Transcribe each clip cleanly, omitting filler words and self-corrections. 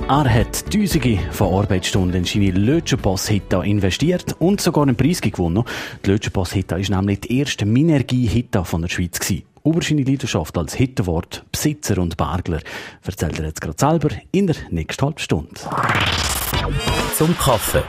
Er hat Tausende von Arbeitsstunden in seine Lötschenpass Hitta investiert und sogar einen Preis gewonnen. Die Lötschenpass Hitta war nämlich die erste Minergie-Hitta von der Schweiz gewesen. Über seine Leidenschaft als Hittenwort, Besitzer und Bergler erzählt er jetzt gerade selber in der nächsten halben Stunde. Zum Kaffee.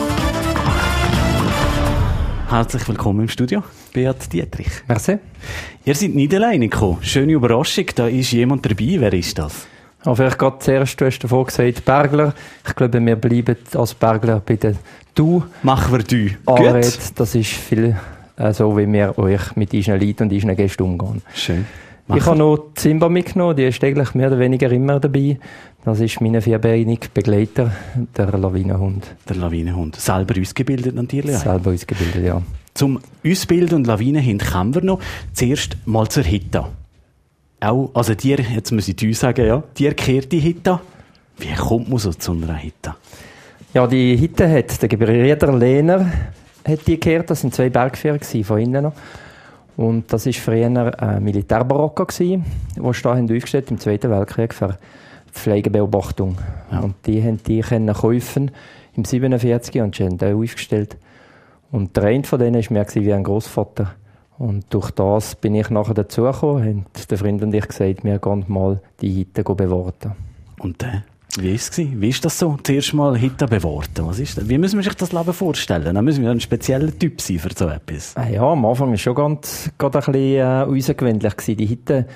Herzlich willkommen im Studio, Beat Dietrich. Merci. Ihr seid nicht alleine gekommen. Schöne Überraschung, da ist jemand dabei. Wer ist das? Vielleicht gerade zuerst, du hast davor gesagt, Bergler. Ich glaube, wir bleiben als Bergler bei der Du. Machen wir du. Gut. Das ist viel so, wie wir euch mit unseren Leuten und unseren Gästen umgehen. Schön. Ich habe noch die Simba mitgenommen, die ist eigentlich mehr oder weniger immer dabei. Das ist mein vierbeinige Begleiter, der Lawinenhund. Der Lawinenhund. Selber ausgebildet natürlich. Selber ausgebildet, ja. Zum Ausbilden und Lawinenhund kommen wir noch. Zuerst mal zur Hitta. Auch, also dir, jetzt muss ich dir sagen, ja, dir kehrt die Hitta. Wie kommt man so zu einer Hitta? Ja, die Hitta hat der Gebrüder Lehner hat die gekehrt. Das sind 2 Bergführer von innen noch. Und das war früher eine Militärbaracke, die sie aufgestellt im Zweiten Weltkrieg für Pflegebeobachtung. Ja. Und die haben die kaufen im 47 und sie haben die aufgestellt. Und der eine von denen war mehr wie ein Großvater. Und durch das bin ich nachher dazugekommen, haben der Freund und ich gesagt, wir gehen mal die Hitte bewarten. Und wie war es? Wie ist das so? Zuerst mal Hitte bewarten. Was ist das? Wie müssen wir sich das Leben vorstellen? Da müssen wir ein spezieller Typ sein für so etwas. Ja, am Anfang war es schon gerade ein bisschen außergewöhnlich. Die Hitte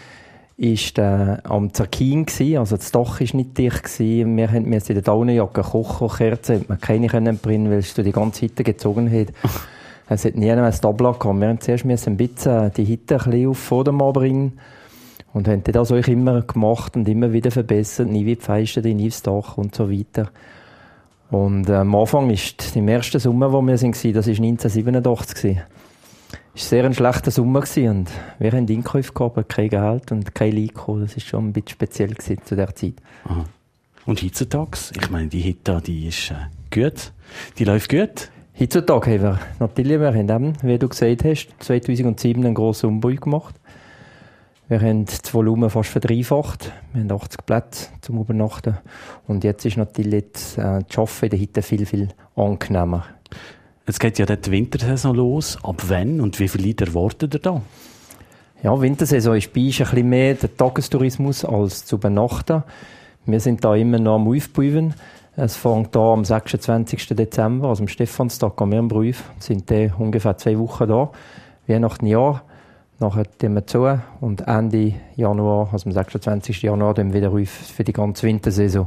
war am Zerkin, also das Dach war nicht dicht. Wir mussten in der Daunenjacke kochen, Kerzen, man keine bringen, weil es die ganze Hitte gezogen hat. Es hat nie ein Tabla gehabt. Wir mussten zuerst ein bisschen die Hitte ein bisschen auf Vordermann bringen und haben das auch immer gemacht und immer wieder verbessert, nie wie die Feisten, nie aufs Dach und so weiter. Und am Anfang ist im ersten Sommer, wo wir waren, das war 1987. Es war sehr ein schlechter Sommer und wir haben Einkäufe gehabt, kein Geld und kein Leiko. Das war schon ein bisschen speziell zu der Zeit. Aha. Und heutzutage, ich meine, die Hitta, die ist gut, die läuft gut. Heutzutage haben wir natürlich, wie du gesagt hast, 2007 einen grossen Umbau gemacht. Wir haben das Volumen fast verdreifacht. Wir haben 80 Plätze zum Übernachten. Und jetzt ist natürlich das Arbeiten in der Hitte viel, viel angenehmer. Jetzt geht ja die Wintersaison los. Ab wann und wie viele Leute erwartet ihr da? Ja, Wintersaison ist bei uns ein bisschen mehr der Tagestourismus als zu übernachten. Wir sind da immer noch am Aufbauen. Es fängt da am 26. Dezember, also am Stephanstag, gehen wir am Brief. Sind ungefähr 2 Wochen da. Weihnachten Jahr. Nachher gehen wir zu und Ende Januar, also am 26. Januar, dann wieder auf für die ganze Wintersaison.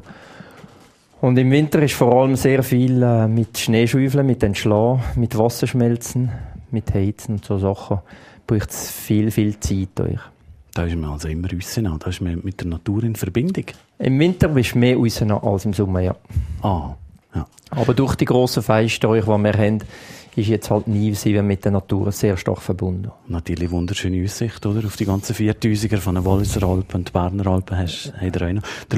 Und im Winter ist vor allem sehr viel mit Schneeschaufeln, mit Entschlagen, mit Wasserschmelzen, mit Heizen und so Sachen. Braucht es viel, viel Zeit euch. Da ist man also immer raus, da ist man mit der Natur in Verbindung. Im Winter bist du mehr raus als im Sommer, ja. Ah, ja. Aber durch die grossen Feiste, die wir haben, ist jetzt halt nie mit der Natur sehr stark verbunden. Natürlich wunderschöne Aussicht, oder? Auf die ganzen 4000er von den Walliser Alpen und Berner Alpen habt ihr auch noch. Der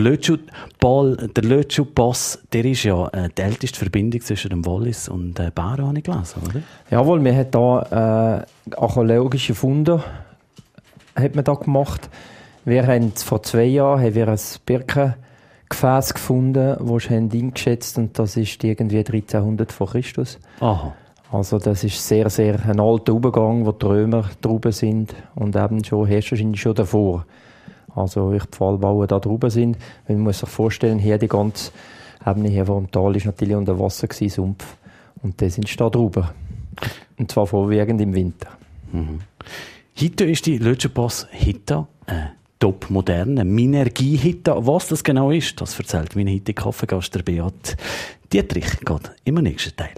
Lötschenpass, der ist ja die älteste Verbindung zwischen dem Wallis und Bären, habe ich gelesen, oder? Jawohl, wir haben da archäologische Funde hat man da gemacht. Wir haben vor 2 Jahren ein Birkengefäß gefunden, das wir eingeschätzt haben, und das ist irgendwie 1300 vor Christus. Aha. Also das ist sehr, sehr ein alter Übergang, wo die Römer drüben sind und eben schon wahrscheinlich schon davor. Also die Pfahlbauer da drüben sind. Man muss sich vorstellen, hier die ganze Ebene hier vor dem Tal ist natürlich unter Wasser gewesen, Sumpf. Und da sind da drüben. Und zwar vorwiegend im Winter. Mhm. Heute ist die Lötschenpass Hitta top moderne Minergie-Hitta. Was das genau ist, das erzählt mein heutige Kaffeegast, der Beat Dietrich, geht im nächsten Teil.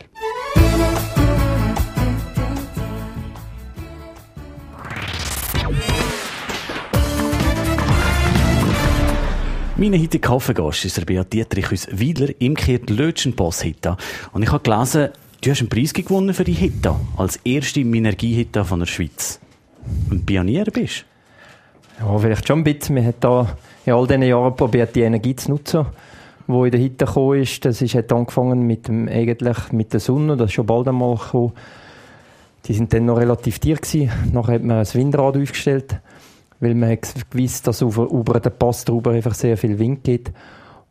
Mein heutiger Kaffeegast ist der Beat Dietrich aus Wiedler im Kehrt Lötschenpass Hitta. Und ich habe gelesen, du hast einen Preis gewonnen für die Hitta, als erste Minergie-Hitta von der Schweiz. Ein Pionier bist du? Ja, vielleicht schon ein bisschen. Wir haben da in all diesen Jahren probiert, die Energie zu nutzen, die in der Hitte gekommen ist. Das hat angefangen mit der Sonne, das ist schon bald einmal gekommen. Die sind dann noch relativ tief gewesen. Nachher hat man ein Windrad aufgestellt, weil man hat gewusst, dass über den Pass drüber einfach sehr viel Wind gibt.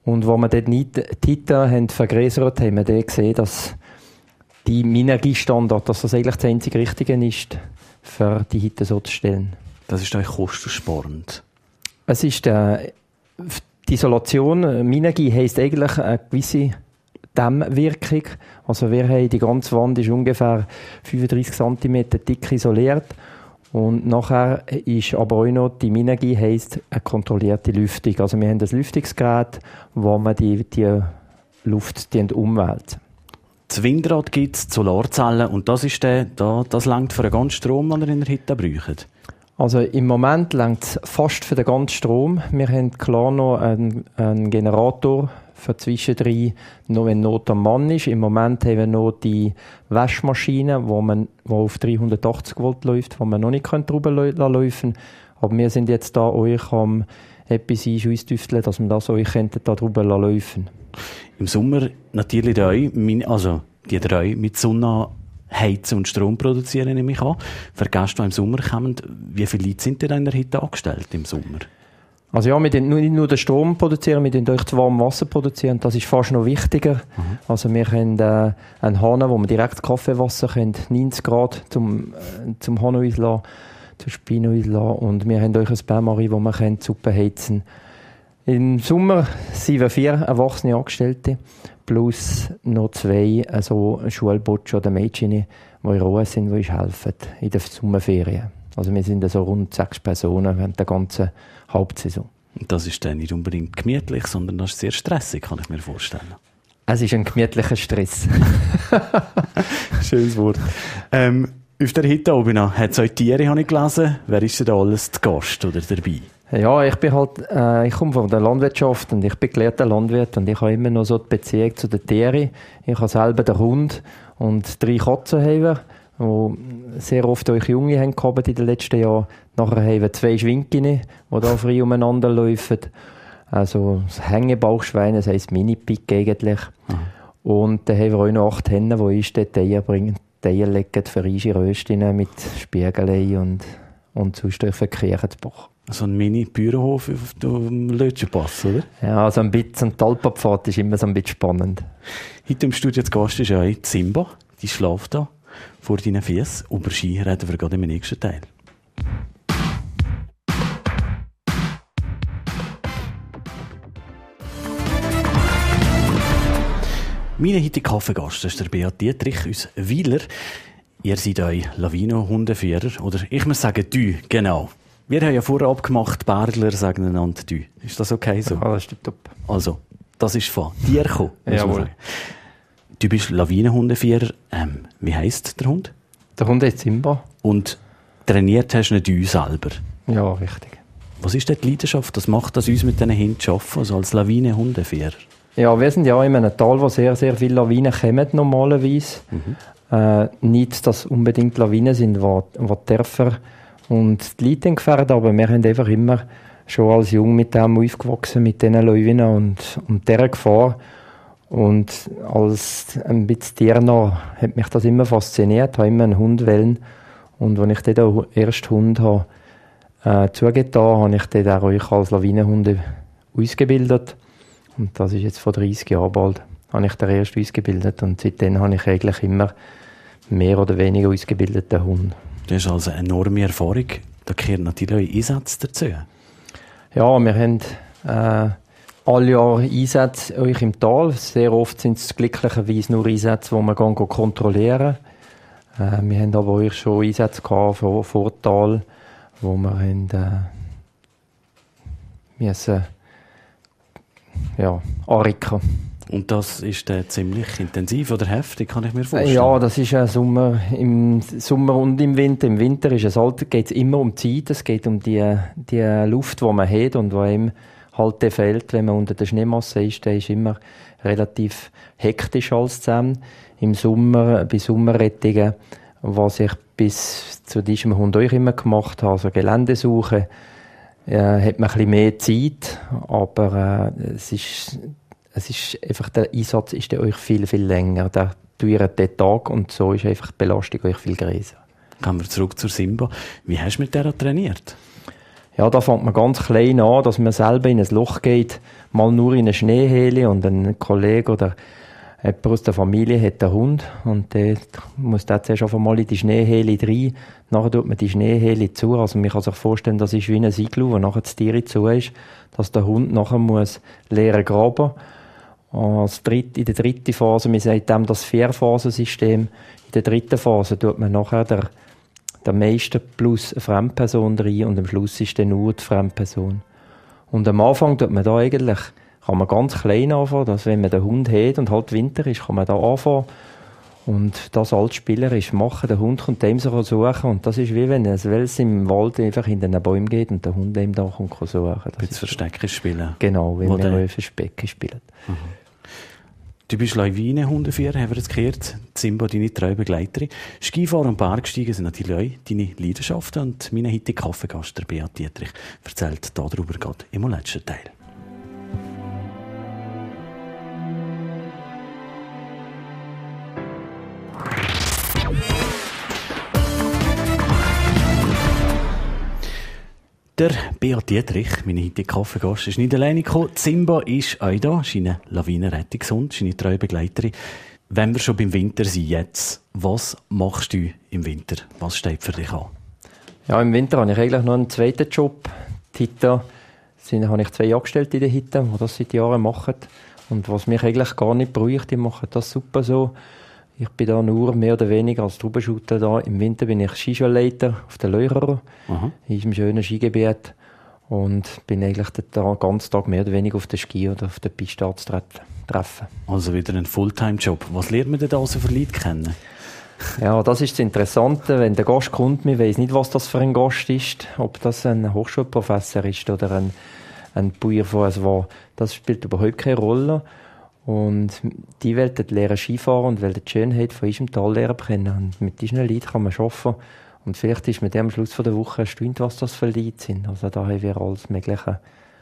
Und wo wir dort nicht die Hitze haben vergrößert, haben wir dort gesehen, dass die Energiestandard, dass das eigentlich das einzige Richtige ist, für die Hitze so zu stellen. Das ist euch kostensparend. Es ist die Isolation. Minergie heisst eigentlich eine gewisse Dämmwirkung. Also wir haben die ganze Wand ist ungefähr 35 cm dick isoliert. Und nachher ist aber auch noch, die Minergie heisst eine kontrollierte Lüftung. Also wir haben ein Lüftungsgerät, wo man die Luft umwälzt. Das Windrad gibt es, Solarzellen, und das ist das reicht für den ganzen Strom, den ihr in der Hütte braucht? Also im Moment reicht es fast für den ganzen Strom. Wir haben klar noch einen Generator für zwischendrin, noch wenn Not am Mann ist. Im Moment haben wir noch die Waschmaschine, die auf 380 Volt läuft, die wir noch nicht drüber laufen. Aber wir sind jetzt da euch am etwas einschüsstüfteln, dass wir das euch da drüber laufen. Im Sommer natürlich die drei mit Sonne heizen und Strom produzieren, nehme ich an. Für Gäste, die im Sommer kommen, wie viele Leute sind denn in der Hütte angestellt im Sommer? Also ja, wir nicht nur den Strom produzieren, wir produzieren das warme Wasser produzieren. Das ist fast noch wichtiger. Mhm. Also wir haben einen Hahn, wo wir direkt Kaffeewasser können, 90 Grad zum Hahn auslassen, zum Spino auslassen. Und wir haben euch ein Bain-Marie, wo wir die Suppe heizen. Im Sommer sind wir 4 erwachsene Angestellte, plus noch 2 Schulbutschen oder Mädchen, die in Ruhe sind, die uns helfen in den Sommerferien. Also wir sind so rund 6 Personen während der ganzen Hauptsaison. Und das ist dann nicht unbedingt gemütlich, sondern das ist sehr stressig, kann ich mir vorstellen. Es ist ein gemütlicher Stress. Schönes Wort. Auf der Hütte oben hat es auch Tiere, habe ich gelesen. Wer ist denn da alles zu Gast oder dabei? Ja, ich komme von der Landwirtschaft und ich bin gelehrter Landwirt und ich habe immer noch so die Beziehung zu den Tieren. Ich habe selber den Hund und 3 Katzenhäber, die sehr oft euch Junge haben gehabt in den letzten Jahren. Nachher haben wir 2 Schwinkine, die da frei umeinander laufen. Also das Hängebauchschwein, das heisst Mini-Pig eigentlich. Mhm. Und dann haben wir auch noch 8 Hennen, die uns dort Eier bringen. Die Eier legen für Eische Röstinnen mit Spiegelei und sonst für Kirchensbach. So ein Mini-Bauernhof auf dem Lötschenpass, oder? Ja, also ein bisschen die Alpenpfad ist immer so ein bisschen spannend. Heute im Studio zu Gast ist auch Simba. Die schläft da vor deinen Füßen. Über Ski reden wir gerade im nächsten Teil. Mein heutiger Kaffeegast ist der Beat Dietrich aus Weiler. Ihr seid euch Lawinen-Hundeführer, oder ich muss sagen, du, genau. Wir haben ja vorher abgemacht, Bärdler sagen einander du. Ist das okay so? Ja, das ist top. Also, das ist von dir gekommen. Jawohl. Du bist Lawinenhundeführer. Wie heisst der Hund? Der Hund heißt Simba. Und trainiert hast du nicht du selber? Ja, richtig. Was ist denn die Leidenschaft? Was macht das uns mit diesen Hunden zu arbeiten, also als Lawinenhundeführer? Ja, wir sind ja in einem Tal, wo sehr, sehr viele Lawinen kommen normalerweise. Mhm. Nicht, dass unbedingt Lawinen sind, die Dörfer und die Leute gefährden, aber wir haben einfach immer schon als Jung mit dem aufgewachsen, mit diesen Lawinen und dieser Gefahr. Und als ein bisschen tiernah hat mich das immer fasziniert, habe immer einen Hund wollen. Und als ich dann den ersten Hund zugetan habe, ich den auch als Lawinenhunde ausgebildet. Und das ist jetzt vor 30 Jahren bald, habe ich den ersten ausgebildet. Und seitdem habe ich eigentlich immer mehr oder weniger ausgebildeten Hund. Das ist also eine enorme Erfahrung. Da gehören natürlich auch Einsätze dazu. Ja, wir haben alle Jahre Einsätze euch im Tal. Sehr oft sind es glücklicherweise nur Einsätze, die wir kontrollieren. Wir haben aber euch schon Einsätze gehabt vor Tal, wo wir müssen anrücken. Und das ist ziemlich intensiv oder heftig, kann ich mir vorstellen? Ja, das ist im Sommer und im Winter. Im Winter geht es immer um die Zeit, es geht um die Luft, die man hat und die einem halt fehlt, wenn man unter der Schneemasse ist. Der ist immer relativ hektisch alles zusammen. Im Sommer, bei Sommerrettungen, was ich bis zu diesem Hund auch immer gemacht habe, also Geländesuche, hat man ein bisschen mehr Zeit, aber es ist einfach, der Einsatz ist euch viel, viel länger. Der dauert den Tag und so ist einfach die Belastung euch viel größer. Kommen wir zurück zur Simba. Wie hast du mit der trainiert? Ja, da fängt man ganz klein an, dass man selber in ein Loch geht, mal nur in eine Schneehöhle und ein Kollege oder jemand aus der Familie hat einen Hund und der muss dann zuerst einfach mal in die Schneehöhle rein. Nachher tut man die Schneehöhle zu. Also man kann sich vorstellen, das ist wie ein Iglu, wo nachher das Tier zu ist, dass der Hund nachher muss lernen graben. In der dritten Phase, wir sagen dem das Vierphasensystem, in der dritten Phase tut man nachher der Meister plus eine Fremdperson rein und am Schluss ist dann nur die Fremdperson. Und am Anfang tut man da eigentlich, kann man ganz klein anfangen, dass wenn man den Hund hat und halt Winter ist, kann man da anfangen und das als spielerisch machen. Der Hund kommt dem so suchen und das ist wie wenn ein Wels im Wald einfach in den Bäumen geht und der Hund dem da kommt suchen. Ein bisschen Verstecken spielen. Genau, wenn wir Verstecken spielen. Mhm. Du bist Lawinenhundeführer, haben wir jetzt gehört. Simba, deine treue Begleiterin. Skifahren und Bergsteigen sind natürlich auch deine Leidenschaften. Und mein heutiger Kaffeegast, der Beat Dietrich, erzählt darüber gerade im letzten Teil. Der Beat Dietrich, mein heutiger Kaffeegast, ist nicht alleine gekommen. Simba ist auch da, seine Lawinenrettungshund, seine treue Begleiterin. Wenn wir schon beim Winter sind jetzt, was machst du im Winter? Was steht für dich an? Ja, im Winter habe ich eigentlich noch einen zweiten Job. Die Hita, habe ich 2 Angestellte in der Hita, die das seit Jahren machen. Und was mich eigentlich gar nicht braucht, die machen das super so. Ich bin da nur mehr oder weniger als Troubleshooter da. Im Winter bin ich Skischulleiter auf der Leucherer, in einem schönen Skigebiet. Und bin eigentlich den ganzen Tag mehr oder weniger auf der Ski oder auf der Piste treffen. Also wieder ein Fulltime-Job. Was lernt man denn da so für Leute kennen? Ja, das ist das Interessante. Wenn der Gast kommt, man weiss nicht, was das für ein Gast ist. Ob das ein Hochschulprofessor ist oder ein Bauer von es war. Das spielt überhaupt keine Rolle. Und die wollen lernen Skifahren und wollen die Schönheit von unserem Tal lernen kennen. Und mit diesen Leuten kann man arbeiten. Und vielleicht ist mit dem am Schluss der Woche erstaunt, was das für Leute sind. Also da haben wir alles Mögliche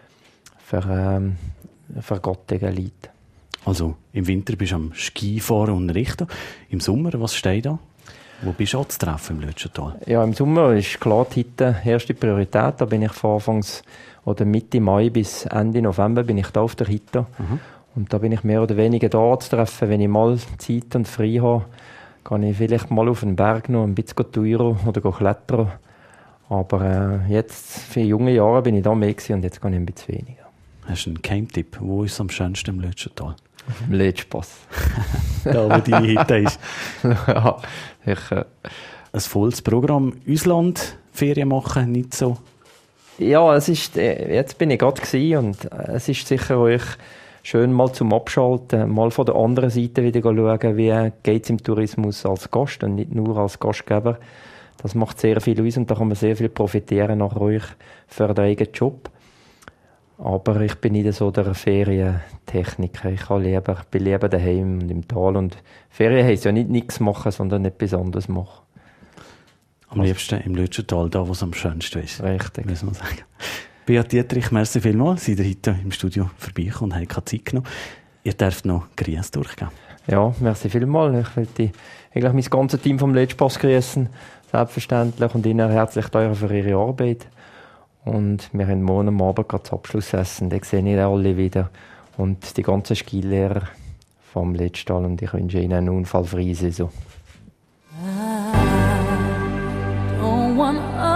für gottige Leute. Also im Winter bist du am Skifahren und Richten. Im Sommer, was steht da? Wo bist du anzutreffen im Lötschental? Ja, im Sommer ist klar die Hita erste Priorität. Da bin ich von Anfangs oder Mitte Mai bis Ende November bin ich da auf der Hita. Und da bin ich mehr oder weniger da anzutreffen. Wenn ich mal Zeit und frei habe, kann ich vielleicht mal auf den Berg noch ein bisschen touren oder klettern. Aber jetzt, für junge Jahre, bin ich da mehr gewesen und jetzt gehe ich ein bisschen weniger. Hast du einen Geheimtipp? Wo ist es am schönsten im Lötschental? Auf dem Lötschpass. Da, wo deine Hita ist. Ja, ein volles Programm. Ausland, Ferien machen, nicht so? Ja, jetzt bin ich gerade gewesen und es ist sicher euch schön mal zum Abschalten, mal von der anderen Seite wieder schauen, wie geht es im Tourismus als Gast und nicht nur als Gastgeber. Das macht sehr viel aus und da kann man sehr viel profitieren nach euch für den eigenen Job. Aber ich bin nicht so der Ferientechniker. Ich bin lieber daheim und im Tal. Und Ferien heisst ja nicht nichts machen, sondern etwas anderes machen. Am liebsten im Lötschental, da wo es am schönsten ist. Richtig. Muss man sagen. Beat Dietrich, merci vielmals. Sie sind heute im Studio vorbeigekommen und haben keine Zeit genommen. Ihr dürft noch Grüße durchgeben. Ja, merci vielmals. Ich möchte eigentlich mein ganzes Team vom Lötschpass grüßen. Selbstverständlich. Und Ihnen herzlich danken für Ihre Arbeit. Und wir haben morgen am Abend gerade das Abschlussessen. Da sehen wir alle wieder. Und die ganzen Skilehrer vom Lötschtal. Und ich wünsche Ihnen eine unfallfreie Saison. I don't want